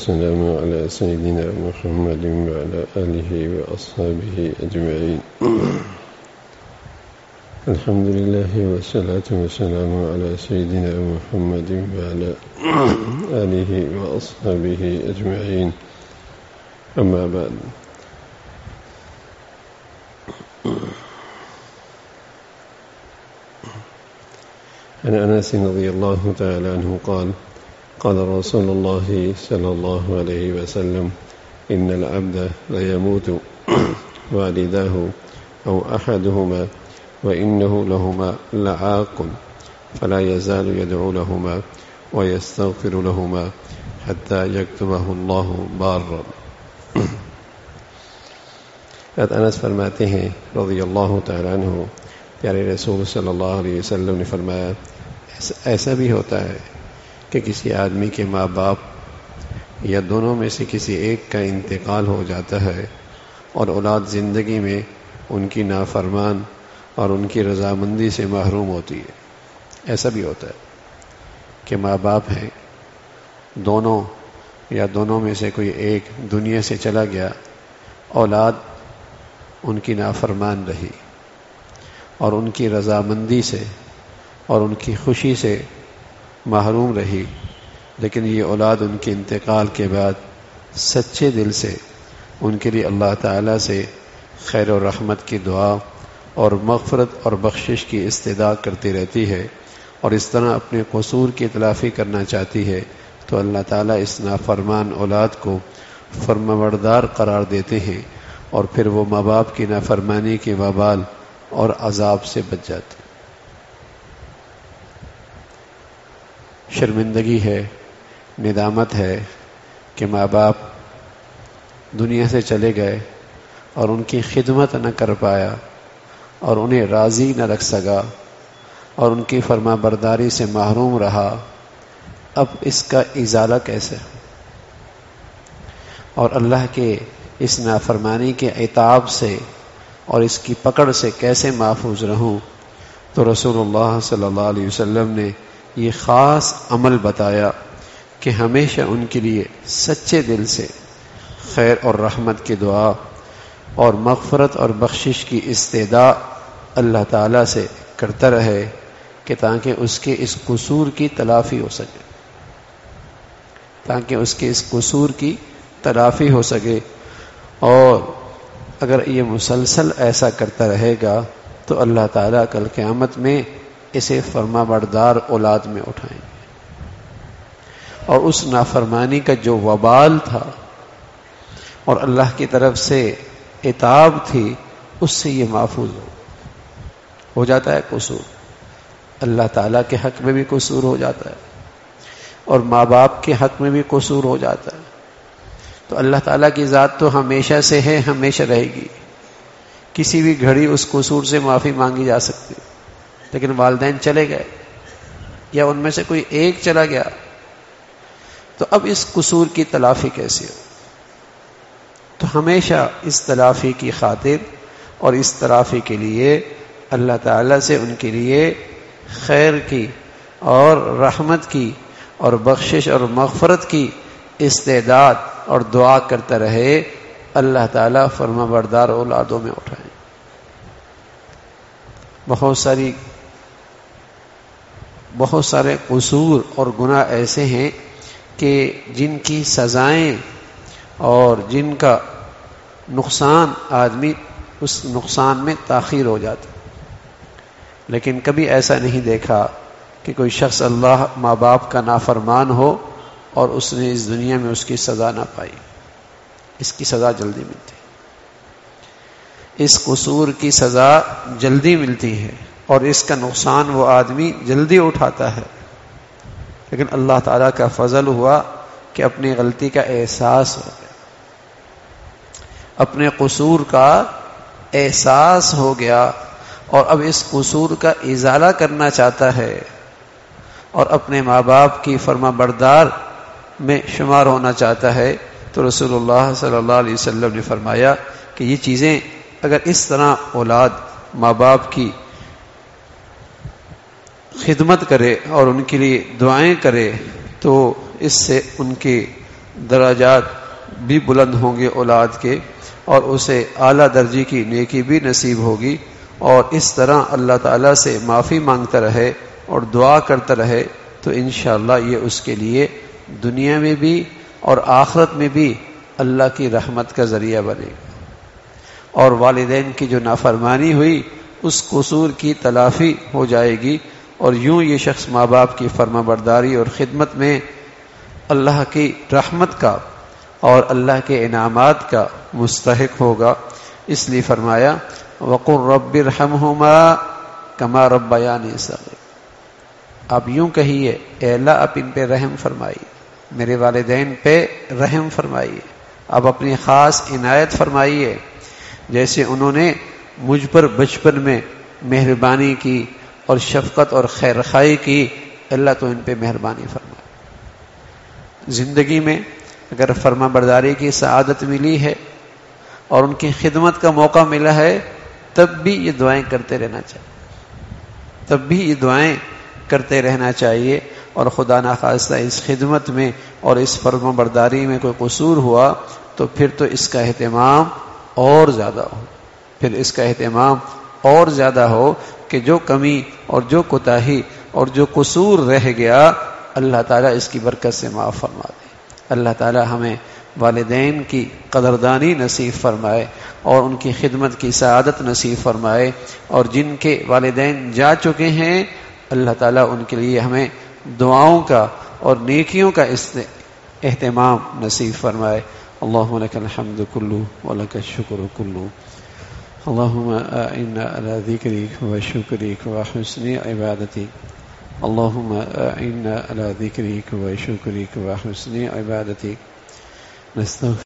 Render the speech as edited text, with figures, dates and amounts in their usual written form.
والسلام على سيدنا محمد وعلى آله وأصحابه أجمعين. الحمد لله والصلاة والسلام على سيدنا محمد وعلى آله وأصحابه أجمعين. أما بعد. عن أنس رضي الله تعالى عنه قال قال رسول الله صلى الله عليه وسلم إن العبد ليموت والداه أو أحدهما وإنه لهما لعاق فلا يزال يدعو لهما ويستغفر لهما حتى يكتبه الله بارا. انس فرماتے ہیں رضی اللہ تعالیٰ عنہ، پیارے رسول صلی اللہ علیہ وسلم نے فرمایا ایسا بھی ہوتا ہے کہ کسی آدمی کے ماں باپ یا دونوں میں سے کسی ایک کا انتقال ہو جاتا ہے اور اولاد زندگی میں ان کی نافرمان اور ان کی رضامندی سے محروم ہوتی ہے. ایسا بھی ہوتا ہے کہ ماں باپ ہیں دونوں یا دونوں میں سے کوئی ایک دنیا سے چلا گیا، اولاد ان کی نافرمان رہی اور ان کی رضامندی سے اور ان کی خوشی سے محروم رہی، لیکن یہ اولاد ان کے انتقال کے بعد سچے دل سے ان کے لیے اللہ تعالیٰ سے خیر و رحمت کی دعا اور مغفرت اور بخشش کی استدعا کرتی رہتی ہے اور اس طرح اپنے قصور کی تلافی کرنا چاہتی ہے، تو اللہ تعالیٰ اس نافرمان اولاد کو فرمانبردار قرار دیتے ہیں اور پھر وہ ماں باپ کی نافرمانی کے وبال اور عذاب سے بچ جاتے. شرمندگی ہے، ندامت ہے کہ ماں باپ دنیا سے چلے گئے اور ان کی خدمت نہ کر پایا اور انہیں راضی نہ رکھ سکا اور ان کی فرما برداری سے محروم رہا. اب اس کا ازالہ کیسے اور اللہ کے اس نافرمانی کے عتاب سے اور اس کی پکڑ سے کیسے محفوظ رہوں؟ تو رسول اللہ صلی اللہ علیہ وسلم نے یہ خاص عمل بتایا کہ ہمیشہ ان کے لیے سچے دل سے خیر اور رحمت کی دعا اور مغفرت اور بخشش کی استدعا اللہ تعالیٰ سے کرتا رہے کہ تاکہ اس کے اس قصور کی تلافی ہو سکے، اور اگر یہ مسلسل ایسا کرتا رہے گا تو اللہ تعالیٰ کل قیامت میں اسے فرما بردار اولاد میں اٹھائیں گے اور اس نافرمانی کا جو وبال تھا اور اللہ کی طرف سے عتاب تھی اس سے یہ محفوظ ہو جاتا ہے. قصور اللہ تعالیٰ کے حق میں بھی قصور ہو جاتا ہے اور ماں باپ کے حق میں بھی قصور ہو جاتا ہے. تو اللہ تعالیٰ کی ذات تو ہمیشہ سے ہے، ہمیشہ رہے گی، کسی بھی گھڑی اس قصور سے معافی مانگی جا سکتی. لیکن والدین چلے گئے یا ان میں سے کوئی ایک چلا گیا تو اب اس قصور کی تلافی کیسے ہو؟ تو ہمیشہ اس تلافی کی خاطر اور اس تلافی کے لیے اللہ تعالیٰ سے ان کے لیے خیر کی اور رحمت کی اور بخشش اور مغفرت کی استعداد اور دعا کرتا رہے. اللہ تعالیٰ فرما بردار اولادوں میں اٹھائیں. بہت سارے قصور اور گناہ ایسے ہیں کہ جن کی سزائیں اور جن کا نقصان آدمی اس نقصان میں تاخیر ہو جاتا، لیکن کبھی ایسا نہیں دیکھا کہ کوئی شخص اللہ ماں باپ کا نافرمان ہو اور اس نے اس دنیا میں اس کی سزا نہ پائی. اس کی سزا جلدی ملتی، اس قصور کی سزا جلدی ملتی ہے اور اس کا نقصان وہ آدمی جلدی اٹھاتا ہے. لیکن اللہ تعالیٰ کا فضل ہوا کہ اپنی غلطی کا احساس ہو گیا، اپنے قصور کا احساس ہو گیا اور اب اس قصور کا ازالہ کرنا چاہتا ہے اور اپنے ماں باپ کی فرما بردار میں شمار ہونا چاہتا ہے. تو رسول اللہ صلی اللہ علیہ وسلم نے فرمایا کہ یہ چیزیں اگر اس طرح اولاد ماں باپ کی خدمت کرے اور ان کے لیے دعائیں کرے تو اس سے ان کے درجات بھی بلند ہوں گے اولاد کے، اور اسے اعلیٰ درجے کی نیکی بھی نصیب ہوگی، اور اس طرح اللہ تعالیٰ سے معافی مانگتا رہے اور دعا کرتا رہے تو انشاءاللہ یہ اس کے لیے دنیا میں بھی اور آخرت میں بھی اللہ کی رحمت کا ذریعہ بنے گا، اور والدین کی جو نافرمانی ہوئی اس قصور کی تلافی ہو جائے گی، اور یوں یہ شخص ماں باپ کی فرما برداری اور خدمت میں اللہ کی رحمت کا اور اللہ کے انعامات کا مستحق ہوگا۔ اس لیے فرمایا وَقُلْ رَبِّ ارْحَمْهُمَا كَمَا رَبَّيَانِي صَغِيرًا، آپ یوں کہیے اے اللہ آپ ان پہ رحم فرمائیے، میرے والدین پہ رحم فرمائیے، آپ اپنی خاص عنایت فرمائیے، جیسے انہوں نے مجھ پر بچپن میں مہربانی کی اور شفقت اور خیرخواہی کی، اللہ تو ان پہ مہربانی فرمائے۔ زندگی میں اگر فرما برداری کی سعادت ملی ہے اور ان کی خدمت کا موقع ملا ہے، تب بھی یہ دعائیں کرتے رہنا چاہیے، اور خدا نخواستہ اس خدمت میں اور اس فرما برداری میں کوئی قصور ہوا تو پھر تو اس کا اہتمام اور زیادہ ہو کہ جو کمی اور جو کوتاہی اور جو قصور رہ گیا اللہ تعالیٰ اس کی برکت سے معاف فرما دے۔ اللہ تعالیٰ ہمیں والدین کی قدردانی نصیب فرمائے اور ان کی خدمت کی سعادت نصیب فرمائے، اور جن کے والدین جا چکے ہیں اللہ تعالیٰ ان کے لیے ہمیں دعاؤں کا اور نیکیوں کا اہتمام نصیب فرمائے۔ اللہم لک الحمد کلو ولک الشکر کلو، اللہم اعنا علی ذکرک و شکرک و حسن عبادتک، اللہم اعنا علی ذکرک و شکرک و حسن عبادتک، نستغفر